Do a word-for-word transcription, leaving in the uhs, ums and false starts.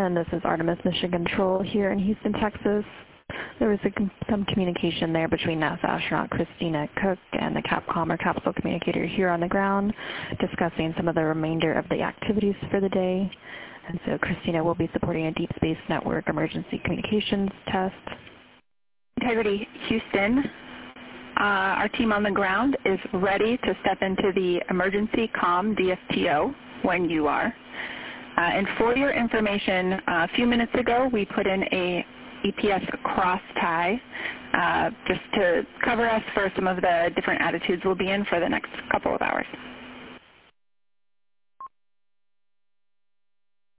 and this is Artemis Mission Control here in Houston, Texas. There was a, some communication there between NASA astronaut Christina Cook and the Capcom or capsule communicator here on the ground, discussing some of the remainder of the activities for the day. And so Christina will be supporting a Deep Space Network emergency communications test. Integrity Houston, uh, our team on the ground is ready to step into the emergency comm D S T O when you are. Uh, and for your information, uh, a few minutes ago we put in a E P S cross tie uh, just to cover us for some of the different attitudes we'll be in for the next couple of hours.